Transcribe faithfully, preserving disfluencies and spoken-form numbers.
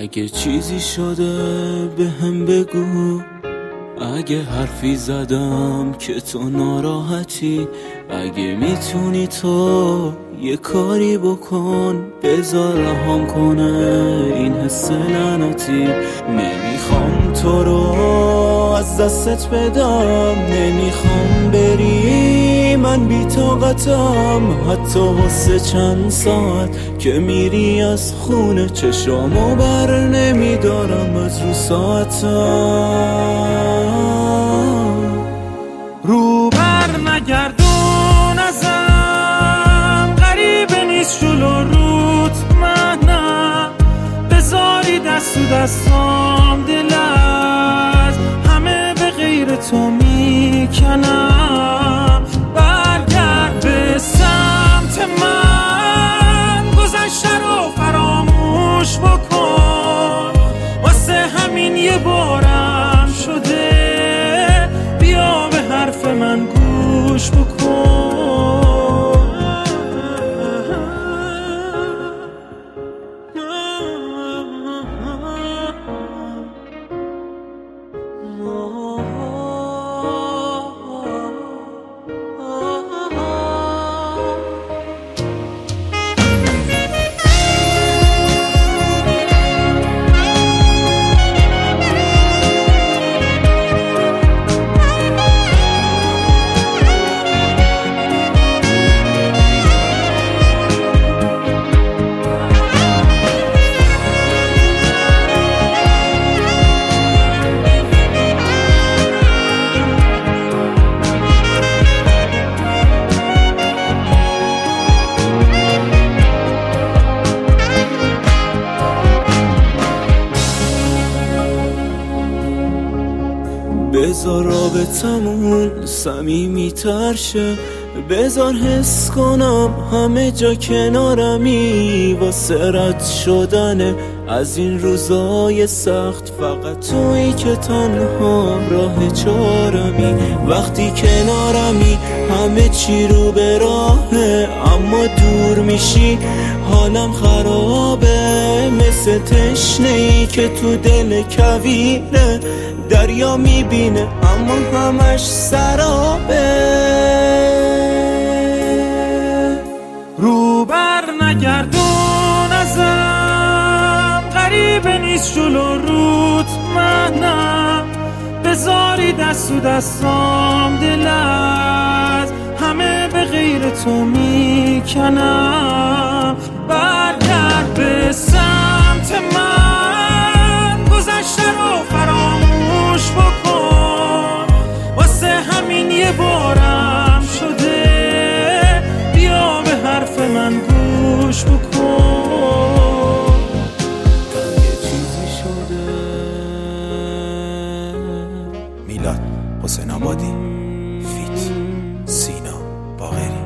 اگه چیزی شده به هم بگو، اگه حرفی زدم که تو ناراحتی، اگه میتونی تو یه کاری بکن بذار رهام کنه این حس لعنتی. نمیخوام تو رو از دستت بدم، نمیخوام بری من بی طاقتم، حتی واسه چند ساعت که میری از خونه چشامو بر نمیدارم از رو ساعتم. رو بر نگردون ازم، غریبه نیست جلو روت منم، بذاری دست و دستام دل از همه به غیر تو میکنم. برگرد به سمت من، گذشته رو فراموش بکن، واسه همین یه بارم شده بیا به حرف من گوش بکن. بذار رابطمون صمیمی تر شه، بذار حس کنم همه جا کنارمی، واسه رد شدن از این روزای سخت فقط تویی که تنها راه چارمی. وقتی کنارمی همه چی رو به راهه، اما دور میشی حالم خرابه، مثل تشنه‌ای که تو دل کویره، دریا میبینه اما همش سرابه. رو بر نگردون ازم، غریبه نیست جلو روت منم، بذاری دست و دستام دل از همه به غیر تو میکنم. برگرد به سمت من، گذشته رو فراموش بکن، واسه همین یه بارم شده بیا به حرف من گوش بکن. یه چیزی شده. میلاد حسین آبادی فیت سینا باقری.